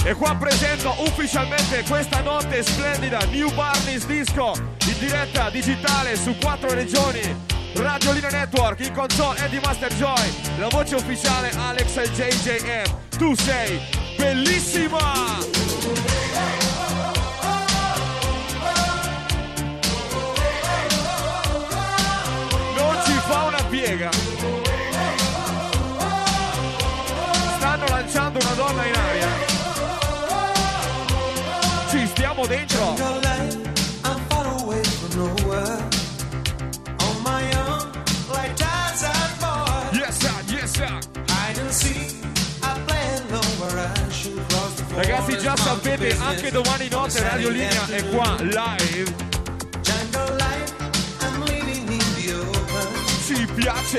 E qua presento ufficialmente questa notte splendida New Barney's Disco in diretta digitale su 4 regioni. Radio Linea Network, in console Eddie Master Joy, la voce ufficiale Alex e JJM. Tu sei bellissima! Non ci fa una piega. Stanno lanciando una donna in aria. Ci stiamo dentro. Yes sir, yes sir. Ragazzi, già sapete, anche domani notte Radio Linea è qua live. Ci piace.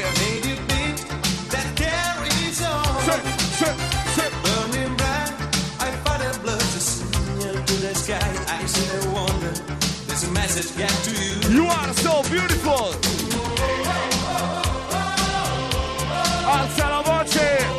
You are so beautiful. Alza la voce.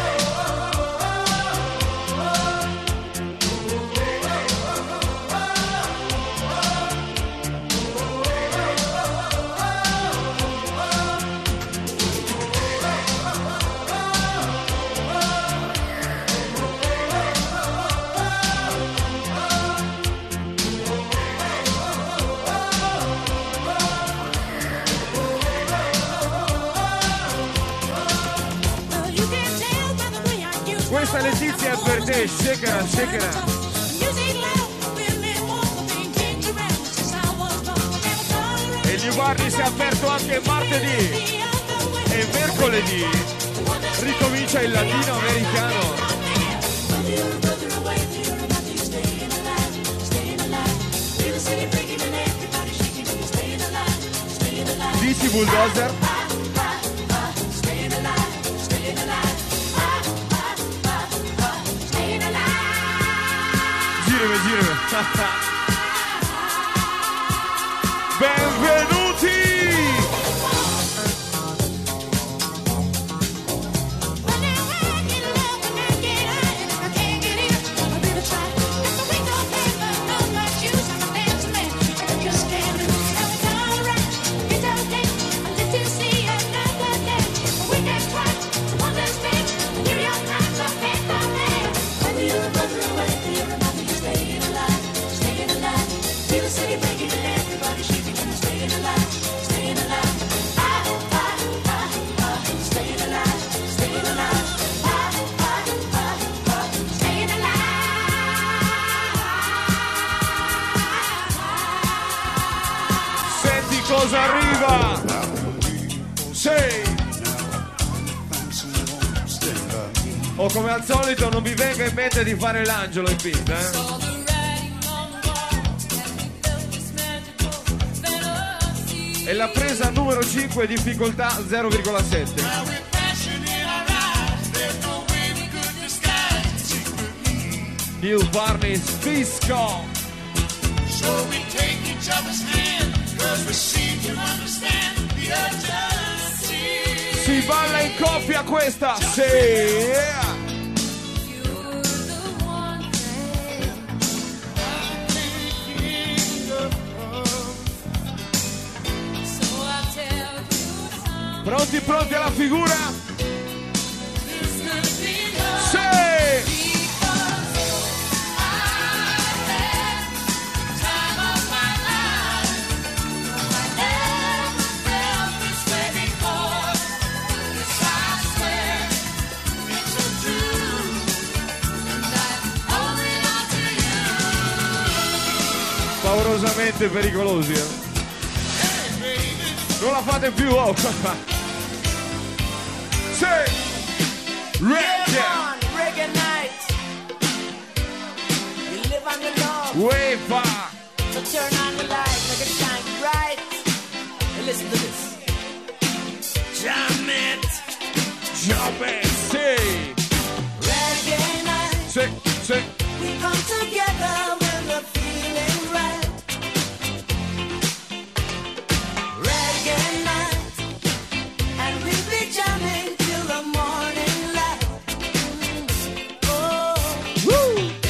Questa Letizia è per te, shakera, shakera. E il New Barney si è aperto anche martedì e mercoledì. Ricomincia il latino americano. Dici bulldozer? Girami. Benvenuti! Cosa arriva? Sei! O come al solito non vi venga in mente di fare l'angelo in pista, E la presa numero 5, difficoltà 0,7. New Barney's Disco. So we take each other's hand. Si balla in coppia questa, sì. Pronti alla figura? Sì. Paurosamente pericolosi, Non la fate più, oh. Sì. Reggae night. You live on the law. Wave. So turn on the light, make it shine bright. And listen to this. Jam it, sì. Reggae night. Sì. We come together when we're feeling right. Jamming till the morning light. Oh. Woo.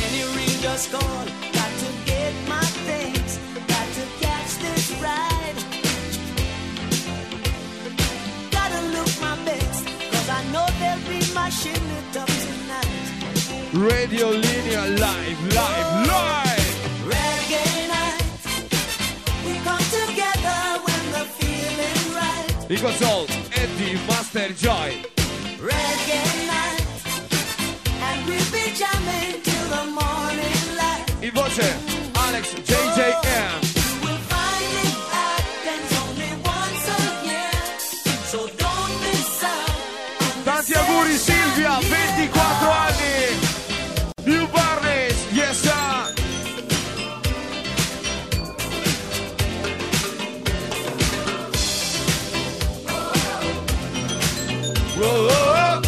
Radio Linea live, live, live. Reggae night, we come together when the feeling right. In console, Eddie Master Joy. Reggae night, and we'll be jamming till the morning light. In voce, Alex JJM. You will find it happens only once a year, so don't miss out. Tanti auguri Silvia, 24 anni. New Barnes, yes sir. Whoa, whoa,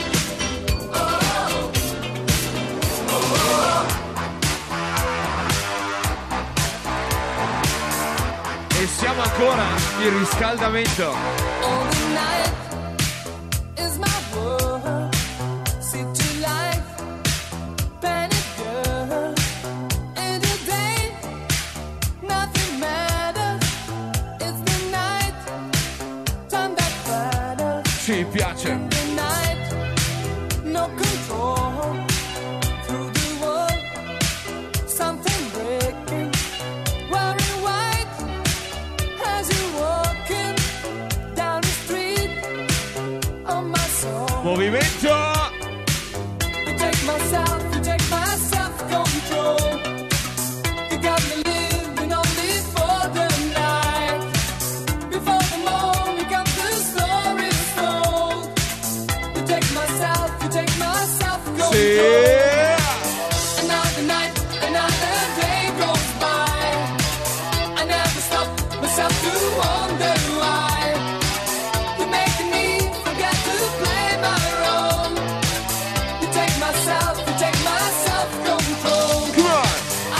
e siamo ancora in riscaldamento. All the night is my world. City life, panic girl. In the day, nothing matters. It's the night, time that matters. Ci piace. In the night, no control. Through the world, something breaking. Wearing white as you're walking down the street on my soul. Movimento. You take myself control. You got me living only for the night. Before the morning comes the story is told. You take myself control. Sì. Another night, another day goes by. I never stop myself to wonder why. You're making me forget to play my role. You take myself control. Come on.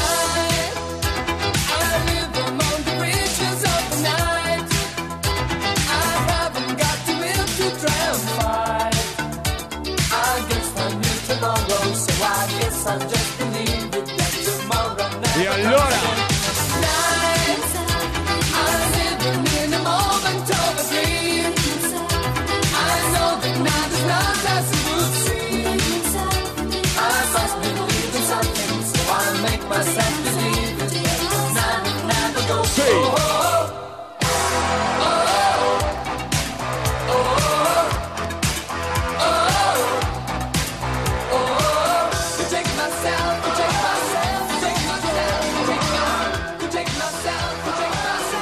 I live among the riches of the night. I haven't got the will to try and fight. I guess I'm here tomorrow, so I guess I'll just believe it that tomorrow never E allora? night. I'm living in a moment of a dream. I know that now is not as it would seem. I must believe in something, so I make myself believe it. Never go. Sì. You take myself, you take myself, you take myself, you take myself, you take myself, you take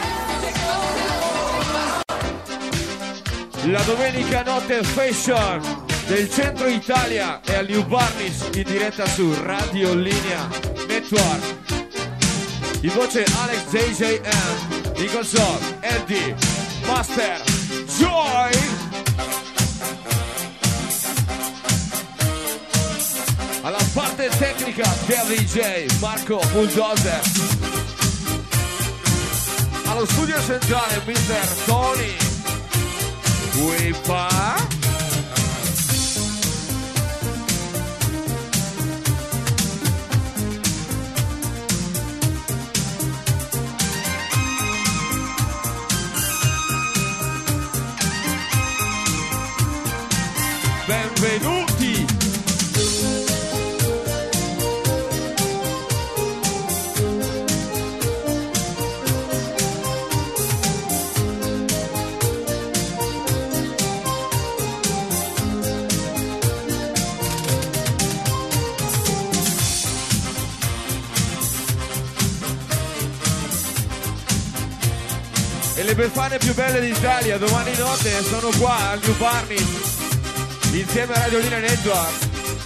myself. La domenica notte fashion del centro Italia è al New Barnes in diretta su Radio Linea Network. In voce Alex JJM, in console Eddie Master Joy. Alla parte tecnica per DJ Marco Bulldozer. Allo studio centrale Mr. Tony Wipa. Benvenuti. E le befane più belle d'Italia domani notte sono qua al New Barnes insieme a Radio Linea Network.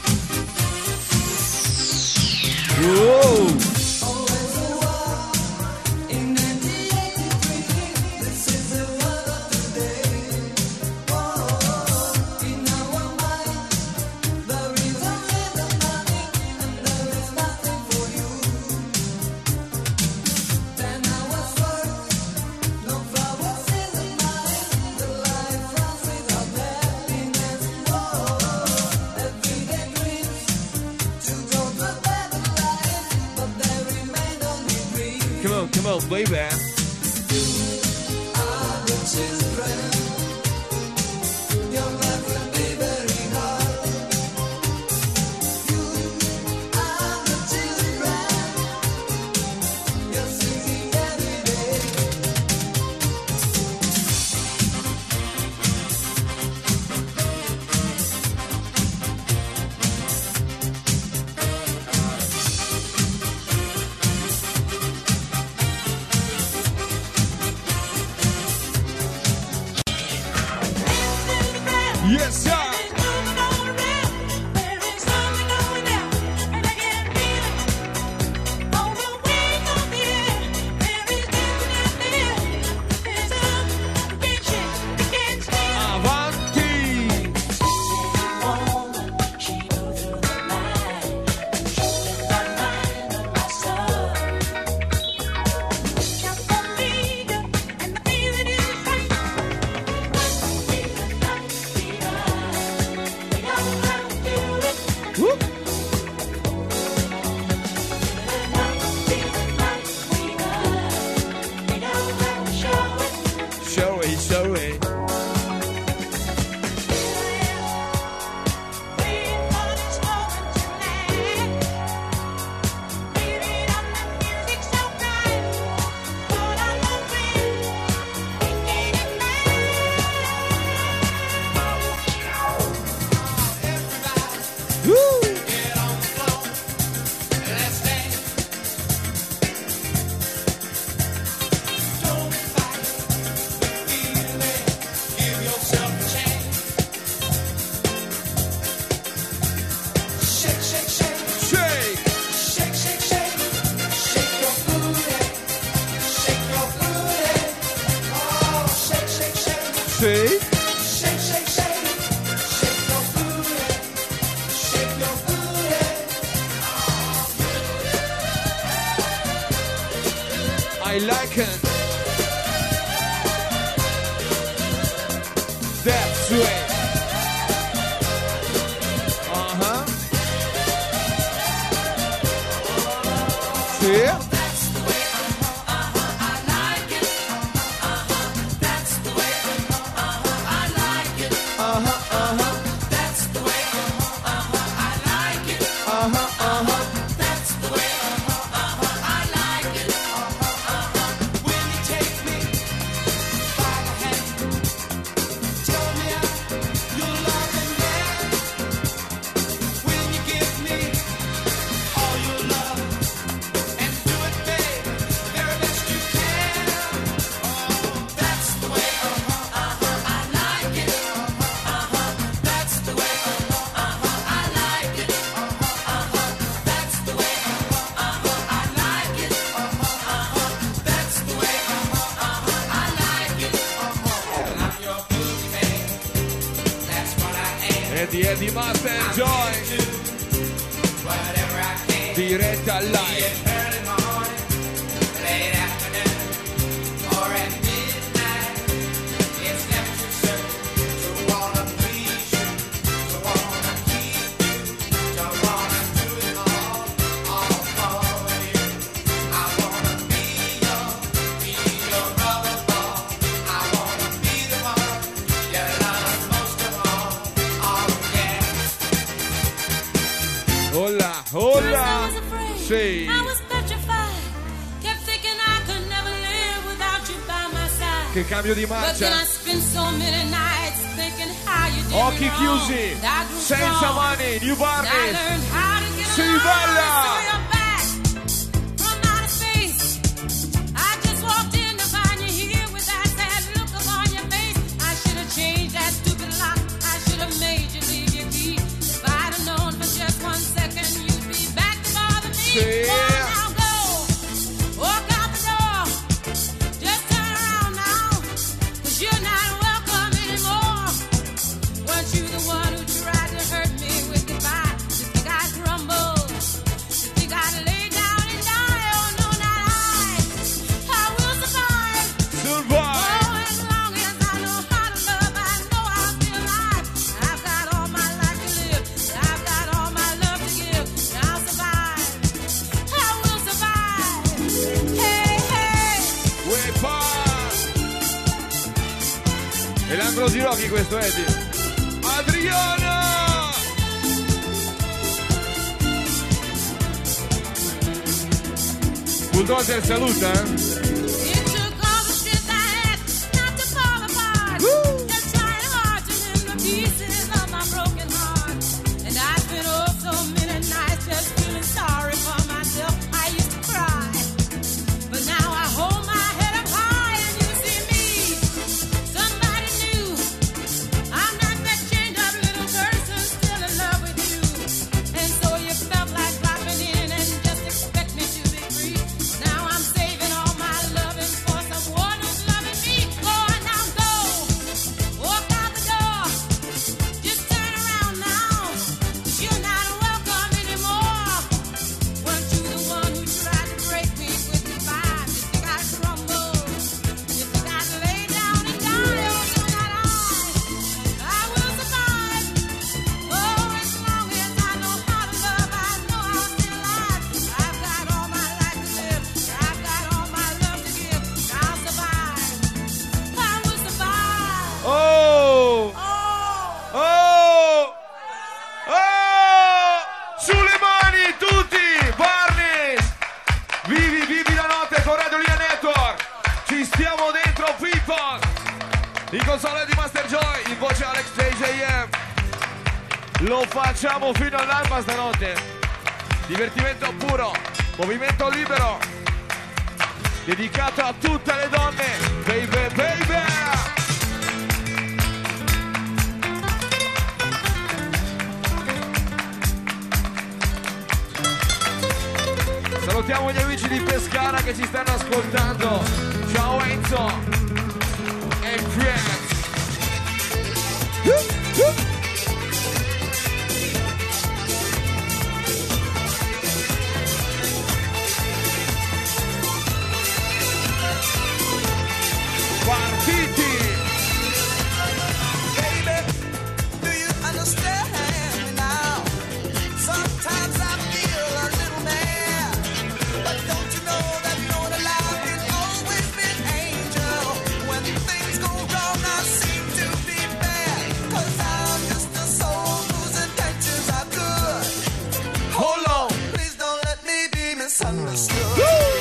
Wow. Come on, baby. Show it, show it. I like it. That's right. Yeah. Eddie Master Joy, diretta live. Hola, hola. Sì. Che cambio di marcia. Occhi chiusi, senza mani, New Barneys. Si balla. E l'angolo di Rocky questo, Eddie. Adriana! Bulldozer saluta, Now I'm saving all my love. People. In console di Master Joy, in voce Alex JJM. Lo facciamo fino all'alba stanotte. Divertimento puro, movimento libero, dedicato a tutte le donne. Baby, baby. Salutiamo gli amici di Pescara che ci stanno ascoltando. Ciao Enzo e Friends. Partiti! Baby, do you understand me now? Sometimes I feel a little mad, but don't you know that no love can always be an angel? When things go wrong, I seem to be bad, 'cause I'm just a soul whose intentions are good. Hold on! Please don't let me be misunderstood.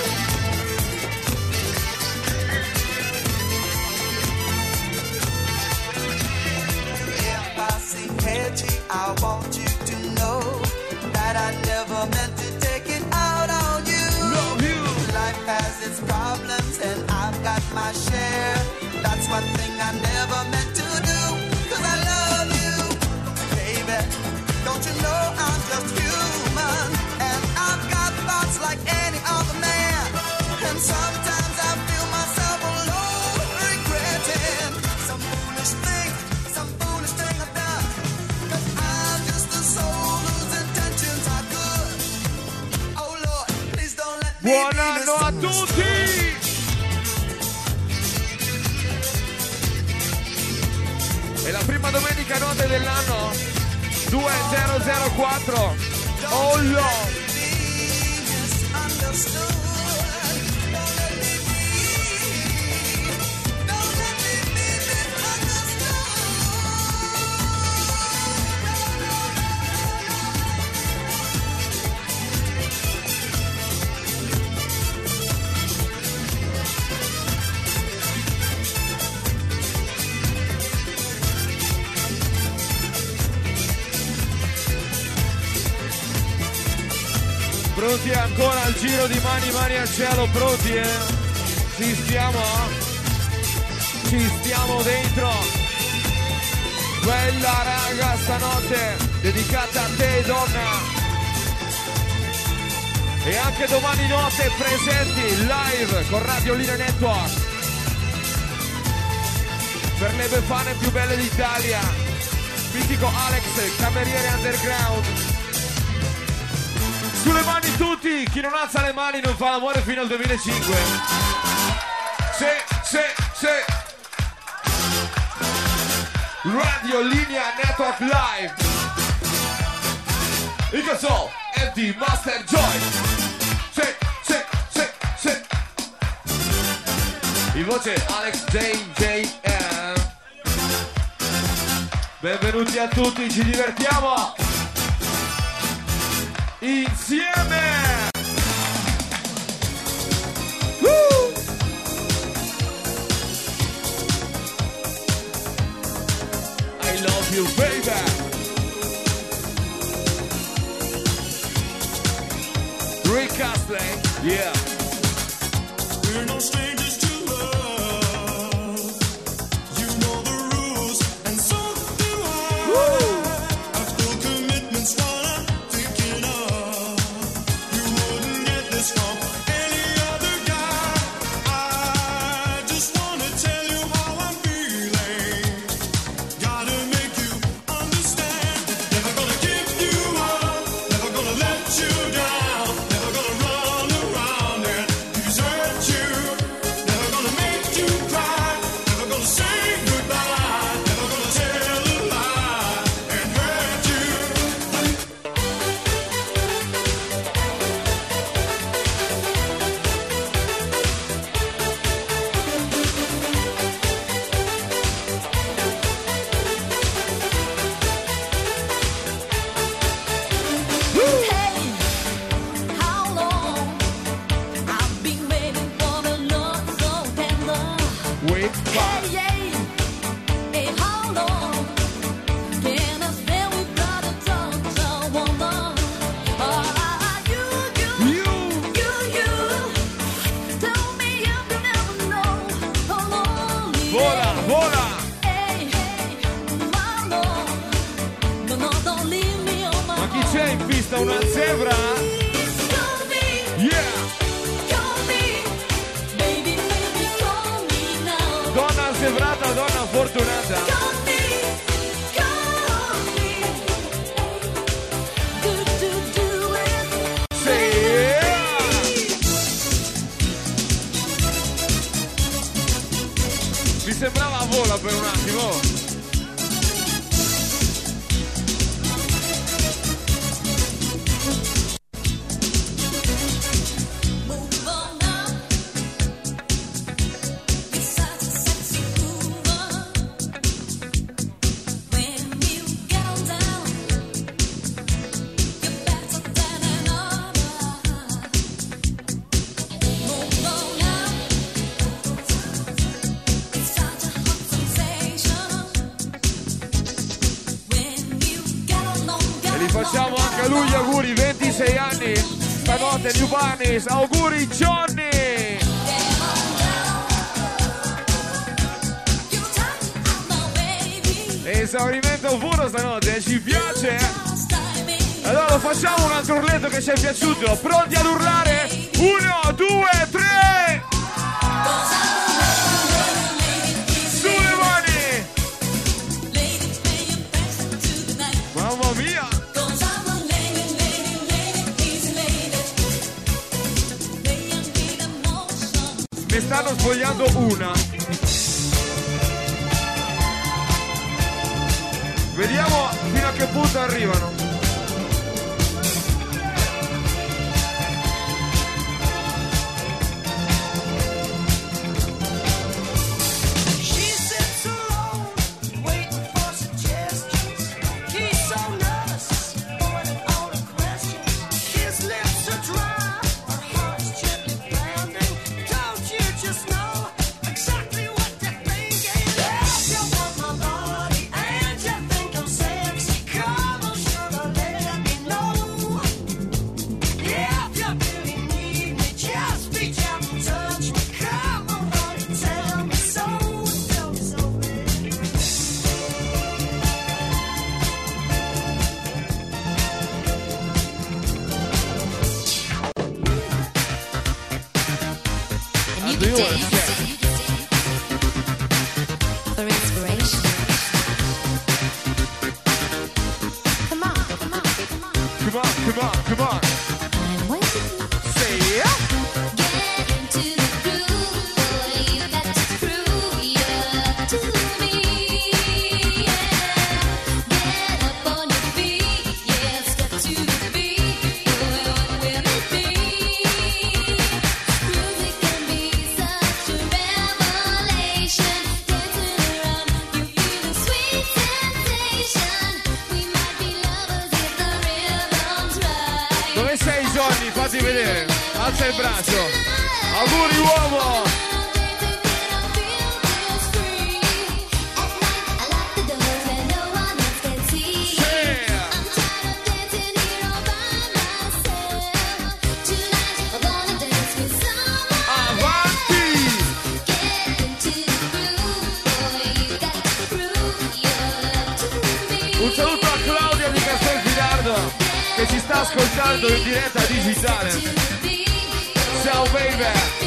I want you to know that I never meant to take it out on you. Love you. Life has its problems and I've got my share. That's one thing I never meant to do, 'cause I love you. Baby, don't you know I'm just human, and I've got thoughts like any other man. And sometimes I feel myself alone, regretting some foolish thing I've done. 'Cause I'm just a soul whose intentions are good. Oh Lord, please don't let me Buon be anno a tutti! È la prima domenica notte dell'anno 2004. Oh no! Pronti ancora al giro di mani al cielo, pronti Ci stiamo dentro. Quella raga stanotte dedicata a te donna. E anche domani notte presenti live con Radio Linea Network. Per le befane più belle d'Italia. Mitico Alex, cameriere underground. Sulle mani tutti, chi non alza le mani non fa l'amore fino al 2005. Sì. Radio Linea Network Live. Il caso è di Master Joy. Sì. In voce Alex JJM. Benvenuti a tutti, ci divertiamo insieme! I love you, baby! Rick Astley, yeah! We're no strangers to love. You know the rules, and so do I. Woo! Our full commitment's what I'm thinking of. You wouldn't get this from any other guy. I just wanna tell you how I'm feeling. Gotta make you understand. Never gonna give you up. Never gonna let you down. Never gonna run around vista una zebra? Yeah! Donna zebrata, donna fortunata. Mi sembrava a vola per un attimo. Facciamo anche a lui gli auguri, 26 anni, stanotte New Barneys, auguri Johnny! Esaurimento puro stanotte, ci piace? Allora lo facciamo un altro urletto che ci è piaciuto, pronti ad urlare? 1, 2, 3! Sulle mani! Mamma mia! Ne stanno svogliando una. Vediamo fino a che punto arrivano. Come on. I'm waiting. Say yeah. Get into the groove, boy. You got to prove you're to me. Yeah. Get up on your feet, yeah. Step to the beat, boy. What will it be? Music can be such a revelation. Dancing around, you feel a sweet sensation. We might be lovers if the rhythm's right. Dove sei Johnny? Fatti vedere. Alza il braccio. Auguri uomo. Un saluto a Claudia di Castelfidardo che ci sta ascoltando in diretta digitale. Ciao baby!